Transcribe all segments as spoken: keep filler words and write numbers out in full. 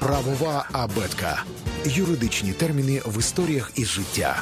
Правова абетка. Юридичні терміни в історіях із життя.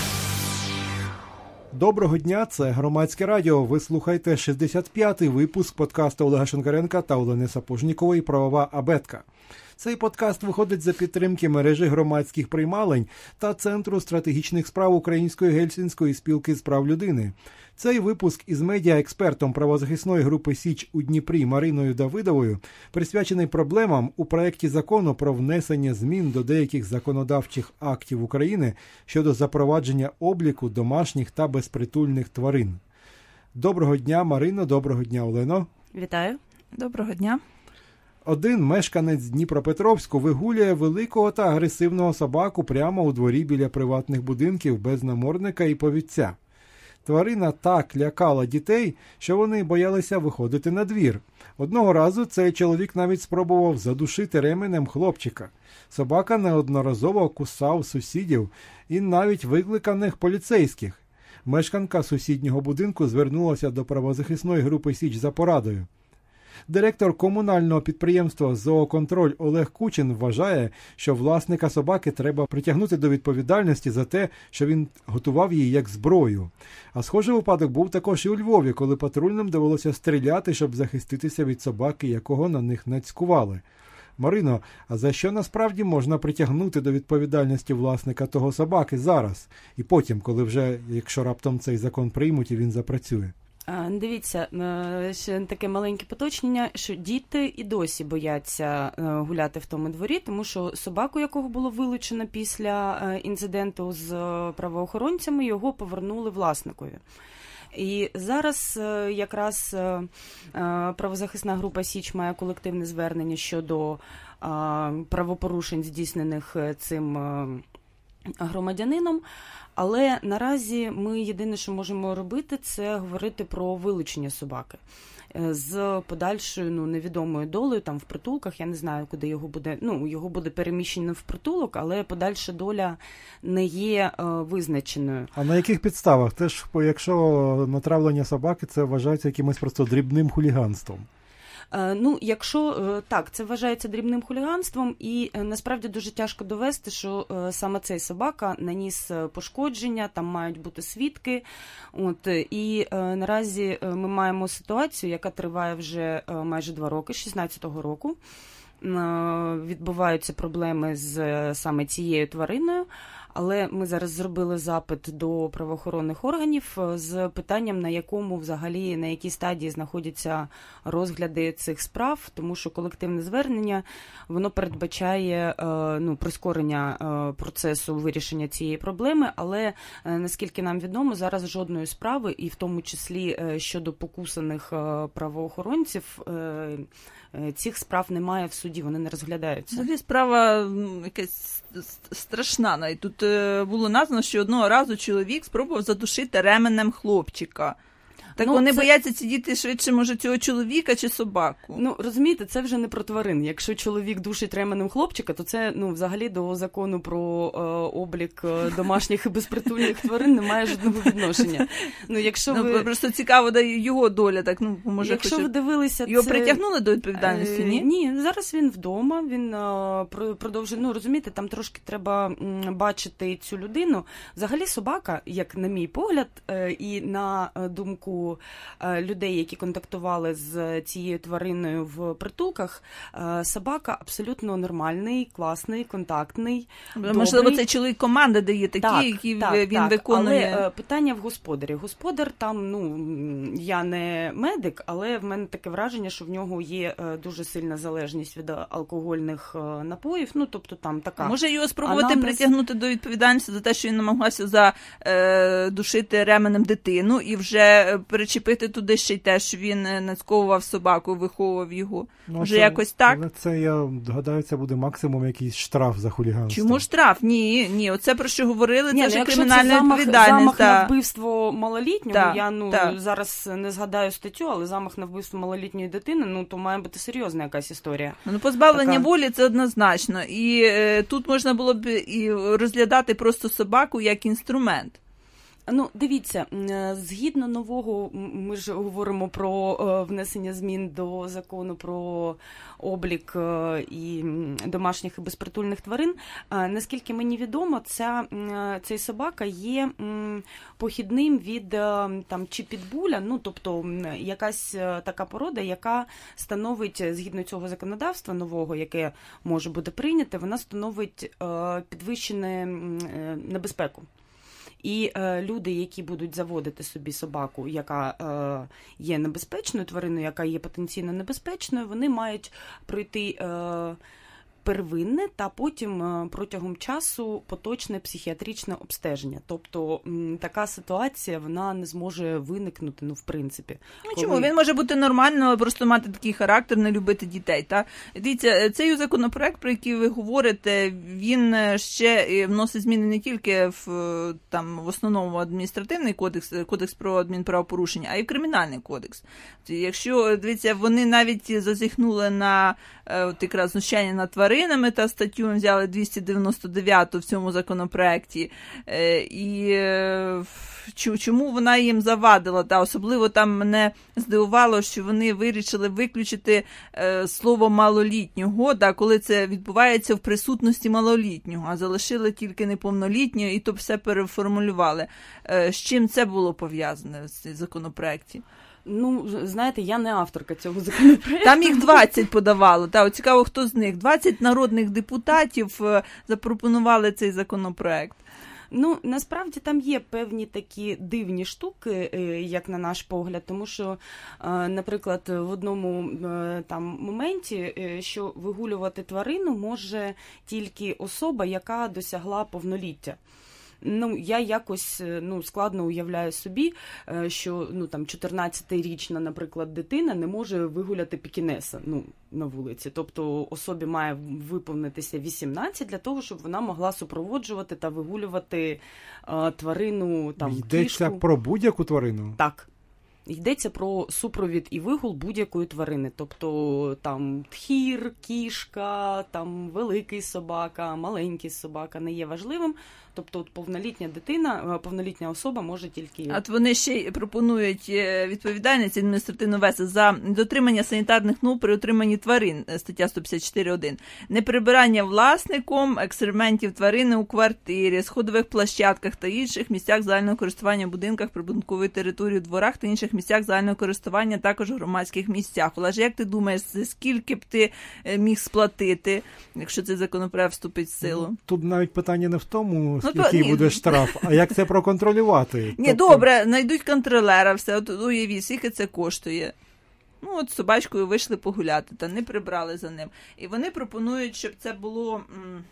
Доброго дня, це Громадське радіо. Ви слухаєте шістдесят п'ятий випуск подкасту Олега Шенкаренка та Олени Сапожнікової «Правова абетка». Цей подкаст виходить за підтримки мережі громадських приймалень та Центру стратегічних справ Української Гельсінської спілки з прав людини. Цей випуск із медіаекспертом правозахисної групи «Січ» у Дніпрі Мариною Давидовою присвячений проблемам у проєкті закону про внесення змін до деяких законодавчих актів України щодо запровадження обліку домашніх та безпритульних тварин. Доброго дня, Марино, доброго дня, Олено. Вітаю. Доброго дня. Один мешканець Дніпропетровську вигулює великого та агресивного собаку прямо у дворі біля приватних будинків без намордника і повідця. Тварина так лякала дітей, що вони боялися виходити на двір. Одного разу цей чоловік навіть спробував задушити ременем хлопчика. Собака неодноразово кусав сусідів і навіть викликаних поліцейських. Мешканка сусіднього будинку звернулася до правозахисної групи «Січ» за порадою. Директор комунального підприємства «Зооконтроль» Олег Кучин вважає, що власника собаки треба притягнути до відповідальності за те, що він готував її як зброю. А схожий випадок був також і у Львові, коли патрульним довелося стріляти, щоб захиститися від собаки, якого на них нацькували. Марино, а за що насправді можна притягнути до відповідальності власника того собаки зараз? І потім, коли вже, якщо раптом цей закон приймуть і він запрацює? Дивіться, ще таке маленьке поточнення, що діти і досі бояться гуляти в тому дворі, тому що собаку, якого було вилучено після інциденту з правоохоронцями, його повернули власникові. І зараз якраз правозахисна група «Січ» має колективне звернення щодо правопорушень, здійснених цим громадянином. Але наразі ми єдине, що можемо робити, це говорити про вилучення собаки з подальшою, ну, невідомою долею, там в притулках, я не знаю, куди його буде, ну, його буде переміщено в притулок, але подальша доля не є е, визначеною. А на яких підставах? Теж, якщо натравлення собаки, це вважається якимось просто дрібним хуліганством? Ну, якщо так, це вважається дрібним хуліганством, і насправді дуже тяжко довести, що саме цей собака наніс пошкодження, там мають бути свідки. От, і наразі ми маємо ситуацію, яка триває вже майже два роки, шістнадцятого року. Відбуваються проблеми з саме цією твариною. Але ми зараз зробили запит до правоохоронних органів з питанням, на якому взагалі, на якій стадії знаходяться розгляди цих справ, тому що колективне звернення, воно передбачає ну, прискорення процесу вирішення цієї проблеми, але, наскільки нам відомо, зараз жодної справи, і в тому числі щодо покусаних правоохоронців, цих справ немає в суді, вони не розглядаються. Взагалі справа ну, якась страшна. Навіть тут е, було названо, що одного разу чоловік спробував задушити ременем хлопчика. Так ну, вони це... бояться ці діти швидше, може, цього чоловіка чи собаку. Ну, розумієте, це вже не про тварин. Якщо чоловік душить ременем хлопчика, то це, ну, взагалі до закону про е, облік домашніх і безпритульних тварин не має жодного відношення. Ну, якщо ну, ви... Просто цікаво, да, його доля, так, ну, може, якщо хоче... ви дивилися, його це... притягнули до відповідальності, ні? Е, ні, зараз він вдома, він е, продовжує, ну, розумієте, там трошки треба м, бачити цю людину. Взагалі собака, як на мій погляд, е, і на думку людей, які контактували з цією твариною в притулках, собака абсолютно нормальний, класний, контактний, добрий. Можливо, це чоловік команди дає такі, так, які так, він так. виконує. Але питання в господарі. Господар там, ну, я не медик, але в мене таке враження, що в нього є дуже сильна залежність від алкогольних напоїв, ну, тобто там така. Може його спробувати анамнез... притягнути до відповідальності за те, що він намагався задушити е, ременем дитину і вже перечепити туди ще й те, що він нацьковував собаку, виховував його. Ну, може, це, якось так? Але це, я гадаю, це буде максимум якийсь штраф за хуліганство. Чому штраф? Ні, ні. Оце про що говорили, ні, це ну, вже кримінальна замах, відповідальність. Замах та... на вбивство малолітнього, та, я ну, та. зараз не згадаю статтю, але замах на вбивство малолітньої дитини, ну, то має бути серйозна якась історія. Ну, позбавлення така... волі – це однозначно. І е, тут можна було б і розглядати просто собаку як інструмент. Ну, дивіться, згідно нового, ми ж говоримо про внесення змін до закону про облік і домашніх і безпритульних тварин. Наскільки мені відомо, ця, цей собака є похідним від там, чи підбуля, ну, тобто якась така порода, яка становить, згідно цього законодавства нового, яке може бути прийняте, вона становить підвищену небезпеку. І е, люди, які будуть заводити собі собаку, яка е, є небезпечною твариною, яка є потенційно небезпечною, вони мають пройти е, первинне та потім е, протягом часу поточне психіатричне обстеження. Тобто м, така ситуація, вона не зможе виникнути, ну, в принципі. Ну, коли... Чому? Він може бути нормально, просто мати такий характер, не любити дітей. Та? Дивіться, цей законопроект, про який ви говорите, він ще вносить зміни не тільки в, там, в основному адміністративний кодекс, кодекс про адмінправопорушення, а й в кримінальний кодекс. Якщо, дивіться, вони навіть зазіхнули на от якраз знущання над тваринами, та статтю взяли двісті дев'яносто дев'яту в цьому законопроекті. І чому вона їм завадила? Та особливо там мене здивувало, що вони вирішили виключити слово малолітнього, та, коли це відбувається в присутності малолітнього, а залишили тільки неповнолітнього, і то все переформулювали. З чим це було пов'язане в цій законопроекті? Ну, знаєте, я не авторка цього законопроекту. Там їх двадцять подавало. Та, цікаво, хто з них. двадцять народних депутатів запропонували цей законопроект. Ну, насправді там є певні такі дивні штуки, як на наш погляд, тому що, наприклад, в одному там моменті, що вигулювати тварину може тільки особа, яка досягла повноліття. Ну, я якось, ну, складно уявляю собі, що, ну, там, чотирнадцятирічна, наприклад, дитина не може вигуляти пекінеса, ну, на вулиці. Тобто особі має виповнитися вісімнадцять для того, щоб вона могла супроводжувати та вигулювати а, тварину, там, Йдеться кішку. Про будь-яку тварину? Так. Йдеться про супровід і вигул будь-якої тварини. Тобто там тхір, кішка, там великий собака, маленький собака не є важливим. Тобто от повнолітня дитина, повнолітня особа може тільки... От вони ще й пропонують відповідальність адміністративну вести за дотримання санітарних норм при утриманні тварин, стаття сто п'ятдесят чотири один. Неприбирання власником екскрементів тварини у квартирі, сходових площадках та інших місцях загального користування, будинках, прибудинкової території, дворах та інших місцях загального користування, також у громадських місцях. Олеже, як ти думаєш, скільки б ти міг сплатити, якщо цей законопроект вступить в силу? Тут навіть питання не в тому, Ну, який то, буде штраф, а як це проконтролювати? Ні, тобто... добре, знайдуть контролера, все, от уявіть, скільки це коштує. Ну, от з собачкою вийшли погуляти, та не прибрали за ним. І вони пропонують, щоб це було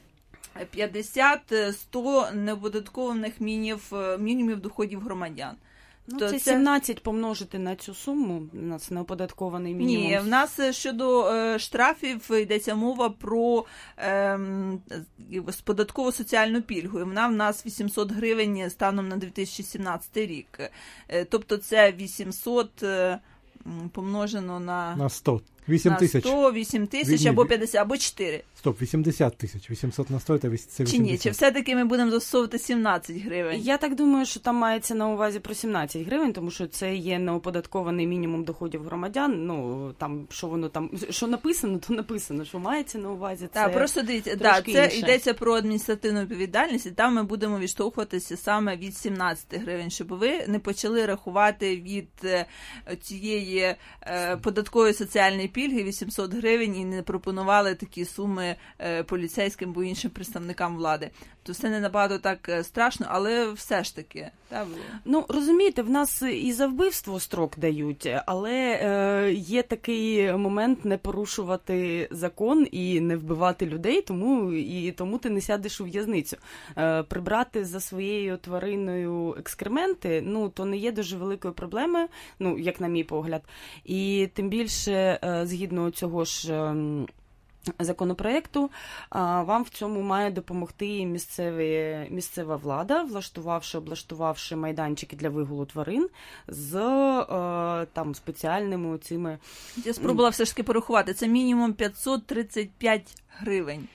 п'ятдесят-сто неоподаткованих мінімів, мінімумів доходів громадян. Ну, це, це сімнадцять помножити на цю суму, у нас неоподаткований мінімум. Ні, в нас щодо е, штрафів йдеться мова про е, податкову соціальну пільгу. І вона в нас вісімсот гривень станом на дві тисячі сімнадцятий рік. Е, тобто це вісімсот е, помножено на... На сто. вісім тисяч. На сто, вісім тисяч або п'ятдесят, або чотири. Стоп, вісімдесят тисяч. вісімсот на сто – це вісімдесят. Чи ні? Чи все-таки ми будемо застосовувати сімнадцять гривень? Я так думаю, що там мається на увазі про сімнадцять гривень, тому що це є неоподаткований мінімум доходів громадян. Ну, там, що воно там, що написано, то написано, що мається на увазі. Це так, просто дивіться, да, це інше. Йдеться про адміністративну відповідальність, і там ми будемо відштовхуватися саме від сімнадцять гривень, щоб ви не почали рахувати від цієї е, податкової соціальної пільги вісімсот гривень і не пропонували такі суми поліцейським або іншим представникам влади. То все не набагато так страшно, але все ж таки. Так? Ну, розумієте, в нас і за вбивство строк дають, але е, є такий момент не порушувати закон і не вбивати людей, тому, і тому ти не сядеш у в'язницю. Е, прибрати за своєю твариною екскременти, ну, то не є дуже великою проблемою, ну, як на мій погляд. І тим більше, е, згідно цього ж е, законопроекту, вам в цьому має допомогти місцеві, місцева влада, влаштувавши, облаштувавши майданчики для вигулу тварин з там спеціальними цими... Я спробувала все ж таки порахувати. Це мінімум п'ятсот тридцять п'ять гривень.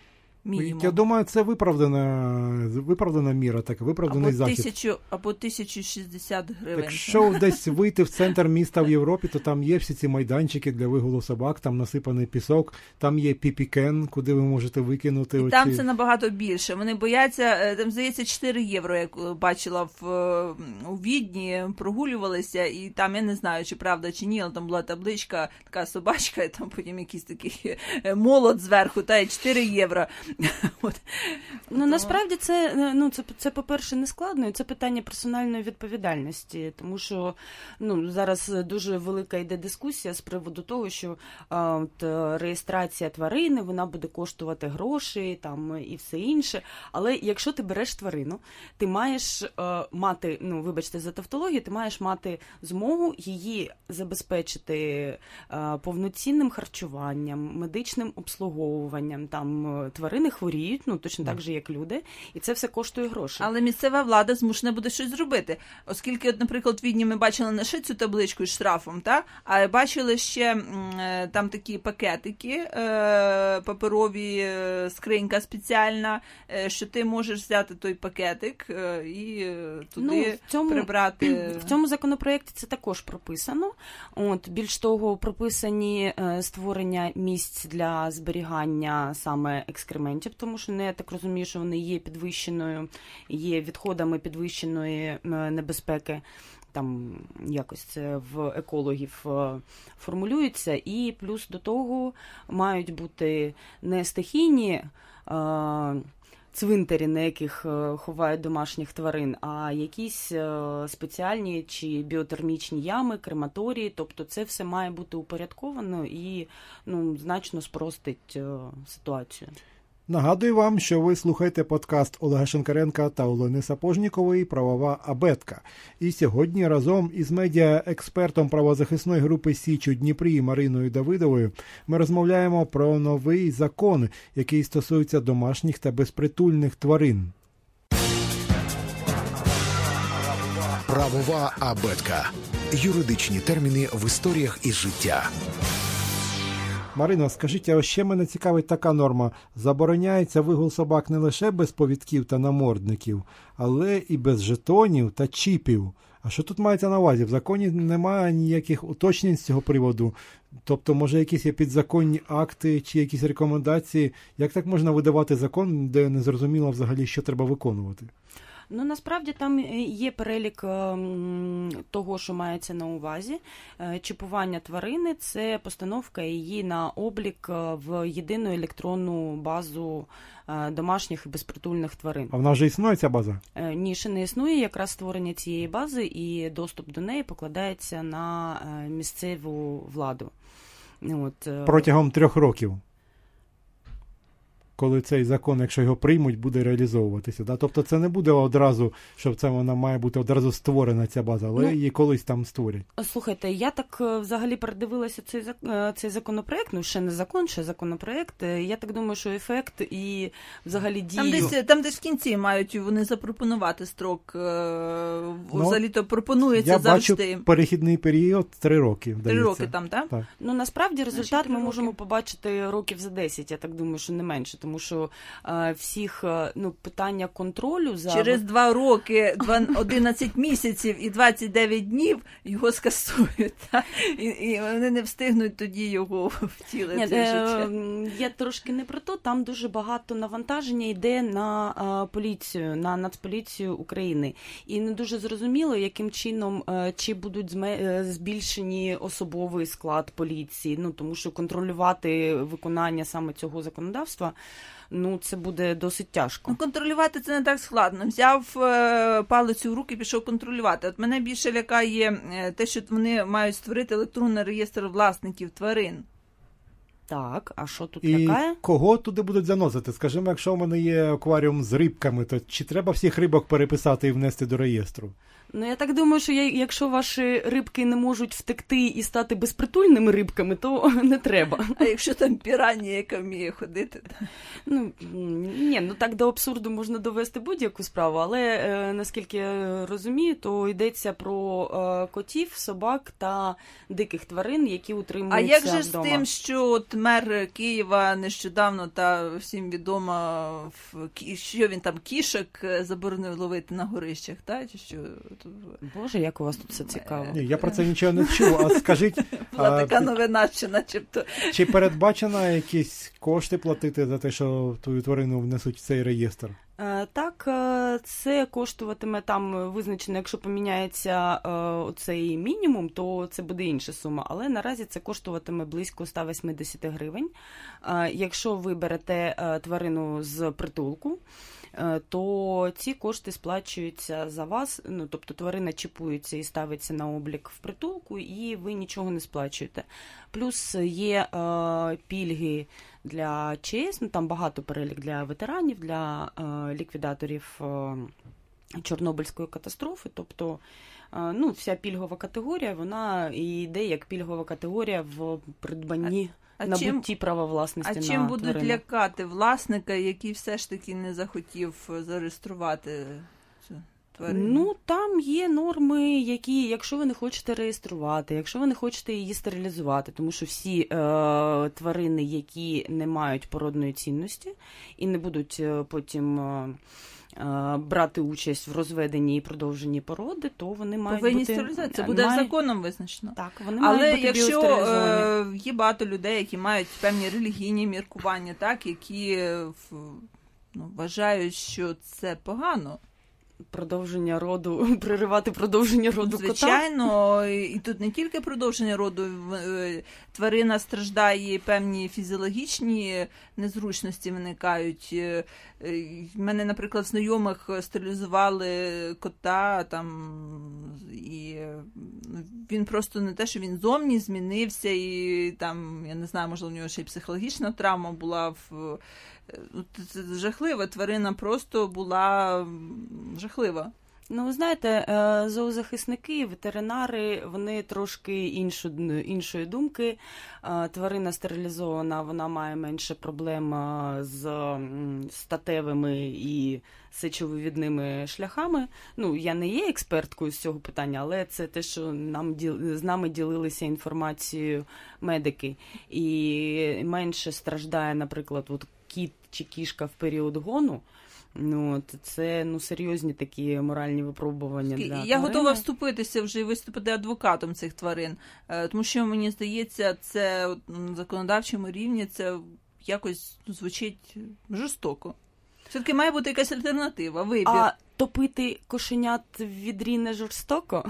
Мінімум. Я думаю, це виправдана, виправдана міра, так, виправданий або захід. Тисячу, або тисячу шістдесят гривень. Якщо десь вийти в центр міста в Європі, то там є всі ці майданчики для вигулу собак, там насипаний пісок, там є піпікен, куди ви можете викинути. І оці... там це набагато більше. Вони бояться, там, здається, чотири євро, як бачила в, у Відні, прогулювалися, і там, я не знаю, чи правда, чи ні, але там була табличка, така собачка, і там потім якийсь такий молот зверху, та й чотири євро. От. Ну, насправді це, ну, це, це, по-перше, не складно, і це питання персональної відповідальності, тому що, ну, зараз дуже велика йде дискусія з приводу того, що а, от, реєстрація тварини, вона буде коштувати гроші, там, і все інше, але якщо ти береш тварину, ти маєш а, мати, ну, вибачте за тавтологію, ти маєш мати змогу її забезпечити а, повноцінним харчуванням, медичним обслуговуванням, там, тварини хворіють, ну, точно так же, як люди, і це все коштує гроші. Але місцева влада змушена буде щось зробити. Оскільки, от, наприклад, в Відні ми бачили не ще цю табличку з штрафом, та? А бачили ще м, там такі пакетики, е, паперові, е, скринька спеціальна, е, що ти можеш взяти той пакетик е, і туди ну, в цьому, прибрати. В цьому законопроєкті це також прописано. От, більш того, прописані е, створення місць для зберігання саме екскрементів, тому що, не, я так розумію, що вони є підвищеною, є відходами підвищеної небезпеки, там якось це в екологів формулюється, і плюс до того мають бути не стихійні а, цвинтарі, на яких ховають домашніх тварин, а якісь спеціальні чи біотермічні ями, крематорії, тобто це все має бути упорядковано і, ну, значно спростить ситуацію. Нагадую вам, що ви слухаєте подкаст Олега Шинкаренка та Олени Сапожнікової «Правова абетка». І сьогодні разом із медіаекспертом правозахисної групи «Січ» у Дніпрі Мариною Давидовою ми розмовляємо про новий закон, який стосується домашніх та безпритульних тварин. Правова абетка. Юридичні терміни в історіях із життя. Марино, скажіть, а ще мене цікавить така норма. Забороняється вигул собак не лише без повідків та намордників, але і без жетонів та чіпів. А що тут мається на увазі? В законі немає ніяких уточнень з цього приводу. Тобто, може, якісь є підзаконні акти чи якісь рекомендації? Як так можна видавати закон, де не зрозуміло взагалі, що треба виконувати? Ну, насправді, там є перелік того, що мається на увазі. Чіпування тварини – це постановка її на облік в єдину електронну базу домашніх і безпритульних тварин. А вона вже існує, ця база? Ні, ще не існує. Якраз створення цієї бази і доступ до неї покладається на місцеву владу. От. Протягом трьох років? Коли цей закон, якщо його приймуть, буде реалізовуватися. Да? Тобто це не буде одразу, що це вона має бути одразу створена, ця база, але ну, її колись там створять. Слухайте, я так взагалі передивилася цей, цей законопроект, ну ще не закон, ще законопроект. Я так думаю, що ефект і взагалі дію... Там десь, там десь в кінці мають вони запропонувати строк, ну, взагалі-то пропонується я завжди. Я бачу перехідний період три роки. Три роки там, так? так? Ну, насправді результат ми можемо побачити років за десять, я так думаю, що не менше. Тому що е, всіх е, ну, питання контролю за... Через два роки, одинадцять місяців і двадцять дев'ять днів його скасують. Та? І, і вони не встигнуть тоді його втілити. Ні, е, я трошки не про то. Там дуже багато навантаження йде на е, поліцію, на Нацполіцію України. І не дуже зрозуміло, яким чином, е, чи будуть зме, е, збільшені особовий склад поліції. Ну, тому що контролювати виконання саме цього законодавства, ну, це буде досить тяжко. Ну, контролювати це не так складно. Взяв е, палицю в руки і пішов контролювати. От мене більше лякає е, те, що вони мають створити електронний реєстр власників тварин. Так, а що тут і лякає? І кого туди будуть заносити? Скажімо, якщо в мене є акваріум з рибками, то чи треба всіх рибок переписати і внести до реєстру? Ну, я так думаю, що я, якщо ваші рибки не можуть втекти і стати безпритульними рибками, то не треба. А якщо там піранія, яка вміє ходити? Ну, ні, ну так до абсурду можна довести будь-яку справу, але, е, наскільки я розумію, то йдеться про е, котів, собак та диких тварин, які утримуються вдома. А як же вдома. з тим, що от мер Києва нещодавно, та всім відомо, що він там кішок заборонив ловити на горищах, та? Чи що? Боже, як у вас тут все цікаво. Ні, я про це нічого не чув, а скажіть... Була така новина, що начебто... Чи передбачено якісь кошти платити за те, що твою тварину внесуть в цей реєстр? Так, це коштуватиме там визначено, якщо поміняється оцей мінімум, то це буде інша сума, але наразі це коштуватиме близько сто вісімдесят гривень. Якщо ви берете тварину з притулку, то ці кошти сплачуються за вас, ну, тобто тварина чіпується і ставиться на облік в притулку, і ви нічого не сплачуєте. Плюс є е, пільги для ЧС, ну, там багато перелік для ветеранів, для е, ліквідаторів е, Чорнобильської катастрофи, тобто е, ну, вся пільгова категорія, вона йде як пільгова категорія в придбанні А набутті чим, права власності а на чим будуть тварину. лякати власника, який все ж таки не захотів зареєструвати цю тварину? Ну, там є норми, які, якщо ви не хочете реєструвати, якщо ви не хочете її стерилізувати, тому що всі е, тварини, які не мають породної цінності і не будуть е, потім... Е, брати участь в розведенні і продовженні породи, то вони мають Повинні бути... стерилізувати. Це буде мають... законом визначено. Так, вони Але мають бути якщо біостерилізовані. е, є багато людей, які мають певні релігійні міркування, так, які ну, вважають, що це погано. Продовження роду, приривати продовження роду кота. Звичайно, і, і тут не тільки продовження роду, тварина страждає, певні фізіологічні незручності виникають. В мене, наприклад, знайомих стерилізували кота, там, і він просто не те, що він зовні змінився, і там, я не знаю, можливо, у нього ще й психологічна травма була в... Це жахливо, тварина просто була жахлива. Ну, ви знаєте, зоозахисники, ветеринари, вони трошки іншу, іншої думки. Тварина стерилізована, вона має менше проблем з статевими і сечовивідними шляхами. Ну, я не є експерткою з цього питання, але це те, що нам з нами ділилися інформацією медики. І менше страждає, наприклад, от кіт чи кішка в період гону. Ну, це ну, серйозні такі моральні випробування для Я тварини. готова вступитися вже і виступити адвокатом цих тварин, тому що, мені здається, це на законодавчому рівні це якось звучить жорстоко. Все-таки має бути якась альтернатива, вибір. А топити кошенят в відрі не жорстоко?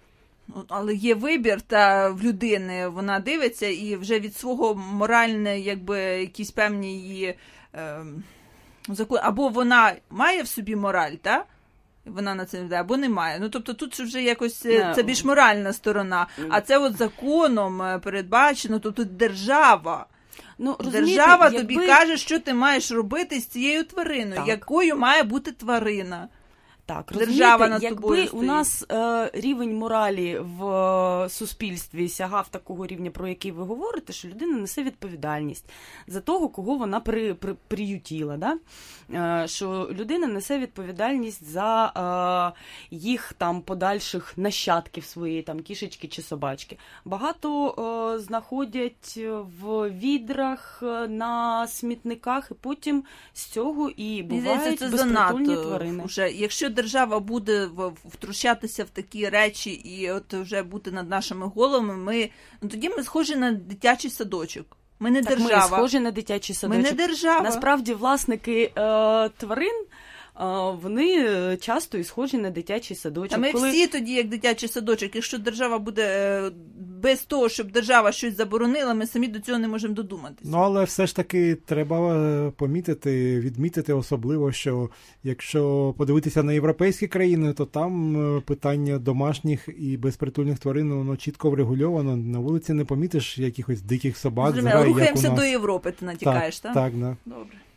Але є вибір, та в людини вона дивиться і вже від свого моральне, якби, якісь певні її... Е, закон... Або вона має в собі мораль, та? Вона на це йде, або не має. Ну, тобто тут вже якось це більш моральна сторона. А це от законом передбачено, тобто держава. Ну, держава якби... тобі каже, що ти маєш робити з цією твариною, так. якою має бути тварина. Так, держава над якби тобою у стоїть. нас е, рівень моралі в е, суспільстві сягав такого рівня, про який ви говорите, що людина несе відповідальність за того, кого вона при, при, приютіла. Да? Е, що людина несе відповідальність за е, їх там подальших нащадків своєї, там кішечки чи собачки. Багато е, знаходять в відрах, на смітниках, і потім з цього і бувають безпритульні тварини. Уже, якщо держава буде втручатися в такі речі і от вже бути над нашими головами, ми, ну, тоді ми схожі на дитячий садочок. Ми не так держава. Ми схожі на дитячий садочок. Ми не держава. Насправді, власники е, тварин, е, вони часто і схожі на дитячий садочок. А ми коли... всі тоді, як дитячий садочок. Якщо держава буде е, без того, щоб держава щось заборонила, ми самі до цього не можемо додуматися. Ну, але все ж таки треба помітити, відмітити особливо, що якщо подивитися на європейські країни, то там питання домашніх і безпритульних тварин, воно чітко врегульовано. На вулиці не помітиш якихось диких собак. Зрозуміло, рухаємося до Європи, ти натякаєш, так? Так, так. Да. Добре.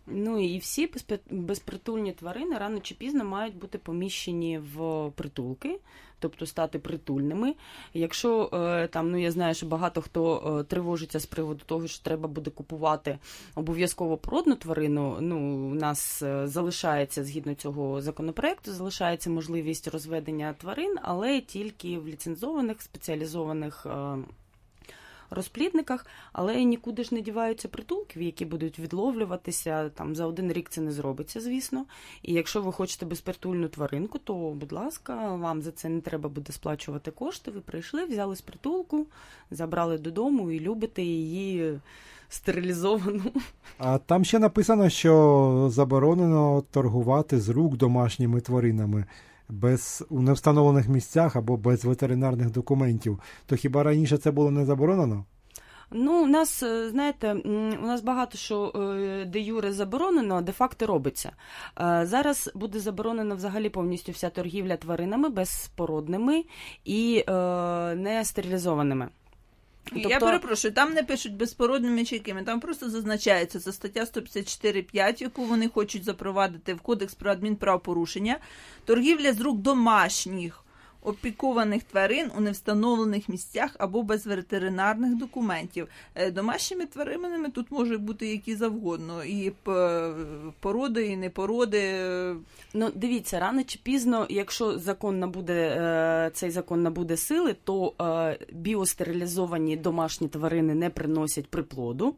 Ну і всі безпритульні тварини рано чи пізно мають бути поміщені в притулки, тобто стати притульними. Якщо там, ну я знаю, що багато хто тривожиться з приводу того, що треба буде купувати обов'язково породну тварину, ну у нас залишається, згідно цього законопроекту, залишається можливість розведення тварин, але тільки в ліцензованих, спеціалізованих розплідниках, але нікуди ж не діваються притулків, які будуть відловлюватися, там за один рік це не зробиться, звісно. І якщо ви хочете безпритульну тваринку, то, будь ласка, вам за це не треба буде сплачувати кошти. Ви прийшли, взяли з притулку, забрали додому і любите її стерилізовану. А там ще написано, що заборонено торгувати з рук домашніми тваринами без у невстановлених місцях або без ветеринарних документів. То хіба раніше це було не заборонено? Ну, у нас, знаєте, у нас багато що де юре заборонено, а де факто робиться. Зараз буде заборонено взагалі повністю вся торгівля тваринами безпородними і е, не стерилізованими. Тобто... Я перепрошую, там не пишуть безпородними чи якими, там просто зазначається, це стаття сто п'ятдесят чотири п'ять, яку вони хочуть запровадити в Кодекс про адмінправопорушення, торгівля з рук домашніх опікованих тварин у невстановлених місцях або без ветеринарних документів. Домашніми тваринами тут можуть бути які завгодно, і породи, і не породи. Ну, дивіться, рано чи пізно, якщо закон набуде, цей закон набуде сили, то біостерилізовані домашні тварини не приносять приплоду.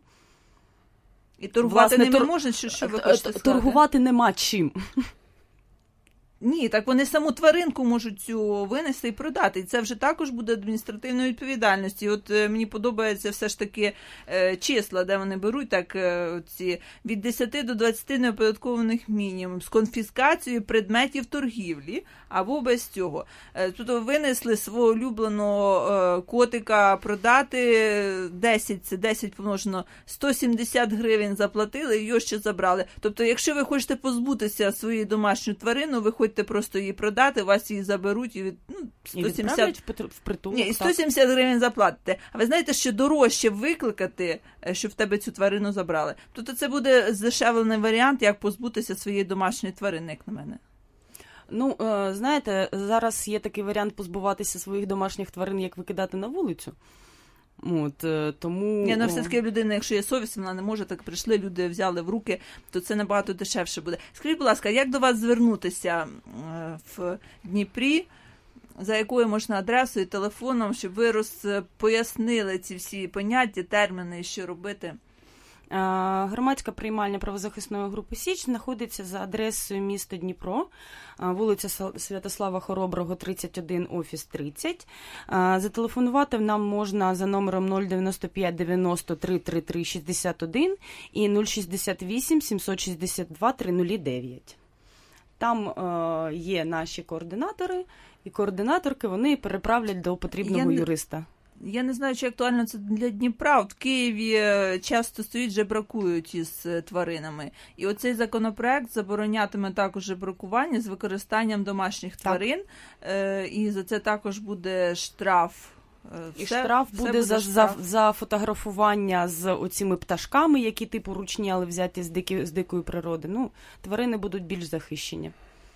І торгувати Власне, ними тор... можна? Що, що ви хочете сказати? Торгувати нема чим. Ні, так вони саму тваринку можуть цю винести і продати. І це вже також буде адміністративною відповідальністю. І от е, мені подобається все ж таки е, числа, де вони беруть так е, ці від десяти до двадцяти неоподаткованих мінімум з конфіскацією предметів торгівлі або без цього. Е, тобто винесли свого улюбленого е, котика продати, десять, це десять помножено, сто сімдесят гривень заплатили і його ще забрали. Тобто, якщо ви хочете позбутися своєї домашньої тварини, ви хочете просто її продати, вас її заберуть і від ну, сто сімдесят в притулок. Ні, і сто сімдесят гривень заплатите. А ви знаєте, що дорожче викликати, щоб в тебе цю тварину забрали. Тобто це буде здешевлений варіант, як позбутися своєї домашньої тварини, як на мене. Ну, знаєте, зараз є такий варіант позбуватися своїх домашніх тварин, як викидати на вулицю. От, тому... Ні, ну все-таки людина, якщо є совість, вона не може, так прийшли, люди взяли в руки, то це набагато дешевше буде. Скажіть, будь ласка, як до вас звернутися в Дніпрі, за якою можна адресою, телефоном, щоб ви розпояснили ці всі поняття, терміни і що робити? Громадська приймальня правозахисної групи «Січ» знаходиться за адресою місто Дніпро, вулиця Святослава Хороброго, тридцять один, офіс тридцять. Зателефонувати нам можна за номером нуль дев'яносто п'ять дев'яносто три тридцять три шістдесят один і нуль шістдесят вісім сімсот шістдесят два триста дев'ять. Там є наші координатори, і координаторки вони переправлять до потрібного Я... юриста. Я не знаю, чи актуально це для Дніпра. В Києві часто стоїть, жебракують із тваринами. І оцей законопроект заборонятиме також жебракування з використанням домашніх так. тварин. І за це також буде штраф. І все, штраф все буде, буде за, штраф. за, за фотографування з оціми пташками, які типу ручні, але взяті з, дикі, з дикої природи. Ну, тварини будуть більш захищені.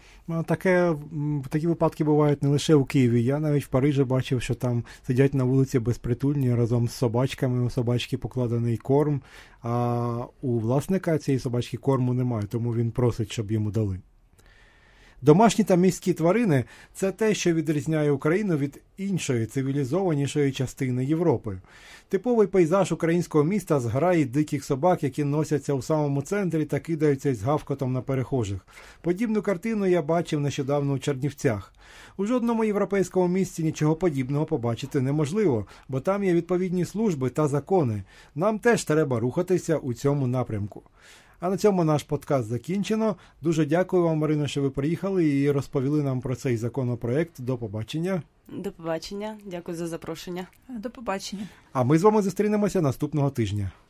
Таке, такі випадки бувають не лише у Києві. Я навіть в Парижі бачив, що там сидять на вулиці безпритульні разом з собачками, у собачки покладений корм, а у власника цієї собачки корму немає, тому він просить, щоб йому дали. Домашні та міські тварини – це те, що відрізняє Україну від іншої цивілізованішої частини Європи. Типовий пейзаж українського міста зграї диких собак, які носяться у самому центрі та кидаються із гавкотом на перехожих. Подібну картину я бачив нещодавно у Чернівцях. У жодному європейському місті нічого подібного побачити неможливо, бо там є відповідні служби та закони. Нам теж треба рухатися у цьому напрямку. А на цьому наш подкаст закінчено. Дуже дякую вам, Марино, що ви приїхали і розповіли нам про цей законопроект. До побачення. До побачення. Дякую за запрошення. До побачення. А ми з вами зустрінемося наступного тижня.